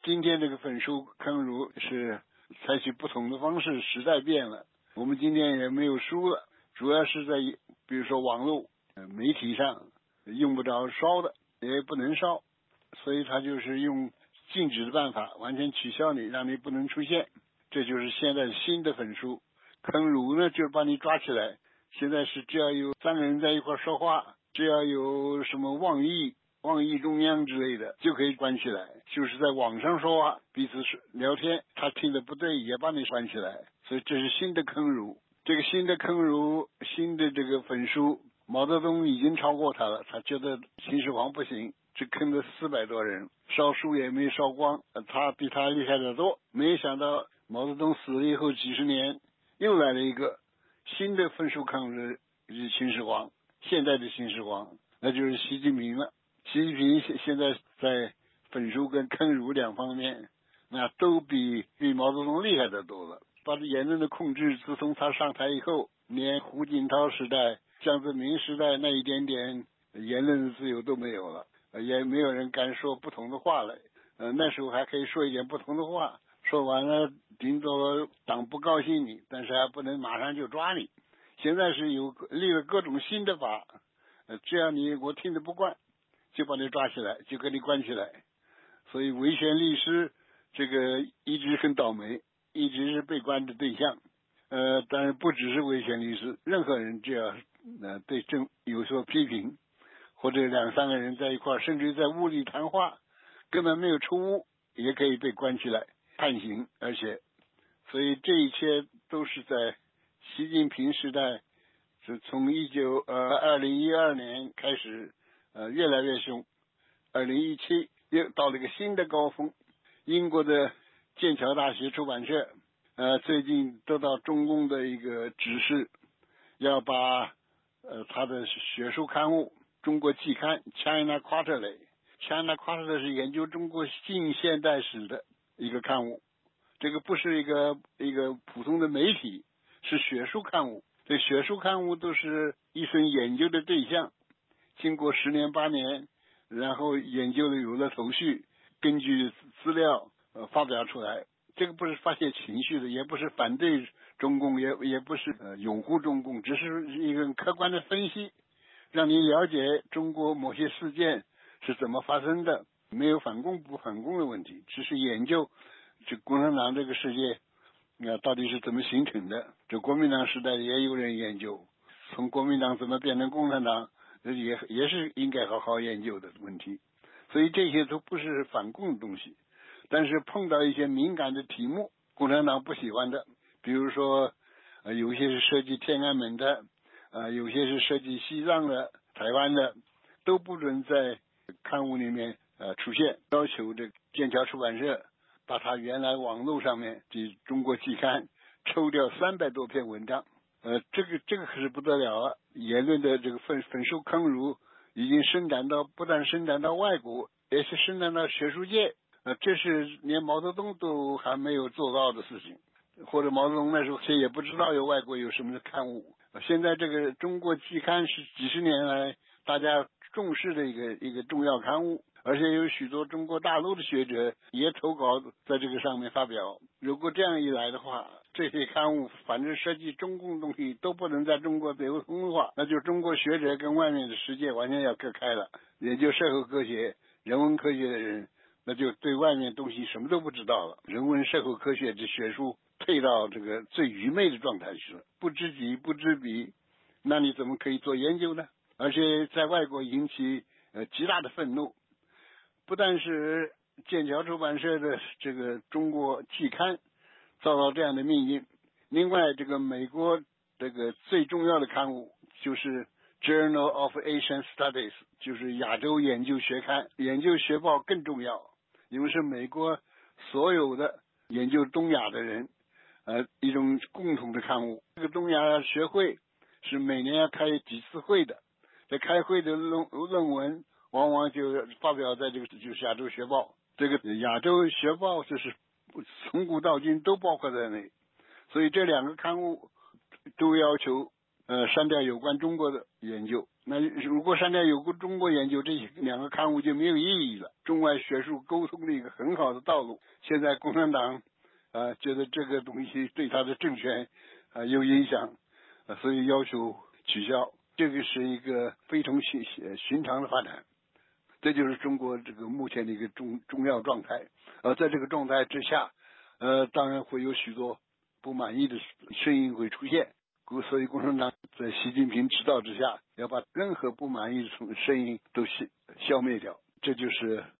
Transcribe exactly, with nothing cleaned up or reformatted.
今天这个粉书坑儒是采取不同的方式，时代变了，我们今天也没有书了，主要是在比如说网络媒体上用不着烧的，也不能烧，所以他就是用禁止的办法，完全取消你，让你不能出现。这就是现在新的粉书坑儒呢，就是把你抓起来。现在是只要有三个人在一块说话，只要有什么妄议妄议中央之类的，就可以关起来。就是在网上说话，彼此聊天，他听的不对也把你关起来。所以这是新的坑儒。这个新的坑儒，新的这个粉书，毛泽东已经超过他了，他觉得秦始皇不行，只坑了四百多人，烧书也没烧光，他比他厉害得多。没想到毛泽东死了以后几十年，又来了一个新的粉书坑儒，是秦始皇，现在的秦始皇，那就是习近平了。习近平现在在粉书跟坑儒两方面，那都比比毛泽东厉害得多了。把言论的控制，自从他上台以后，连胡锦涛时代、江泽民时代那一点点言论自由都没有了，也没有人敢说不同的话来。呃，那时候还可以说一点不同的话，说完了顶多党不高兴你，但是还不能马上就抓你。现在是有立了各种新的法，呃，这样你我听得不惯，就把你抓起来，就给你关起来。所以维权律师这个一直很倒霉，一直是被关的对象。呃，当然不只是维权律师，任何人只要呃对政有所批评，或者两三个人在一块，甚至在屋里谈话，根本没有出屋，也可以被关起来判刑。而且，所以这一切都是在习近平时代，是从一九呃二零一二年开始，呃越来越凶。二零一七又到了一个新的高峰。英国的剑桥大学出版社呃最近得到中共的一个指示，要把呃他的学术刊物中国季刊 China Quarterly China Quarterly 是研究中国近现代史的一个刊物，这个不是一个一个普通的媒体，是学术刊物。这学术刊物都是一生研究的对象，经过十年八年，然后研究的有了头绪，根据资料呃发表出来。这个不是发泄情绪的，也不是反对中共，也也不是呃拥护中共，只是一个客观的分析，让你了解中国某些事件是怎么发生的，没有反共不反共的问题，只是研究这共产党这个世界呃到底是怎么形成的。这国民党时代也有人研究，从国民党怎么变成共产党，也也是应该好好研究的问题。所以这些都不是反共的东西，但是碰到一些敏感的题目，共产党不喜欢的，比如说呃有些是涉及天安门的，呃有些是涉及西藏的、台湾的，都不准在刊物里面呃出现。要求这剑桥出版社把他原来网络上面的中国季刊抽掉三百多篇文章。呃，这个这个可是不得了啊！言论的这个粉粉书坑儒已经伸展到，不但伸展到外国，也是伸展到学术界。呃，这是连毛泽东都还没有做到的事情，或者毛泽东那时候谁也不知道有外国有什么刊物。现在这个中国季刊是几十年来大家重视的一个一个重要刊物，而且有许多中国大陆的学者也投稿在这个上面发表。如果这样一来的话，这些刊物反正涉及中共东西都不能在中国流通的话，那就中国学者跟外面的世界完全要隔开了。研究社会科学、人文科学的人，那就对外面东西什么都不知道了。人文社会科学的学术退到这个最愚昧的状态去了，不知己不知彼，那你怎么可以做研究呢？而且在外国引起呃极大的愤怒，不但是剑桥出版社的这个中国季刊遭到这样的命运，另外这个美国这个最重要的刊物就是 Journal of Asian Studies， 就是亚洲研究学刊。研究学报更重要，因为是美国所有的研究东亚的人呃一种共同的刊物。这个东亚学会是每年要开几次会的，在开会的论论文往往就发表在这个就是亚洲学报。这个亚洲学报就是从古到今都包括在内，所以这两个刊物都要求呃删掉有关中国的研究。 那如果现在有个中国研究，这两个刊物就没有意义了。中外学术沟通的一个很好的道路，现在共产党啊觉得这个东西对他的政权啊有影响，啊所以要求取消。这个是一个非同寻寻常的发展，这就是中国这个目前的一个重重要状态。呃，在这个状态之下，呃，当然会有许多不满意的声音会出现。所以共产党在习近平指导之下，要把任何不满意的声音都消消灭掉，这就是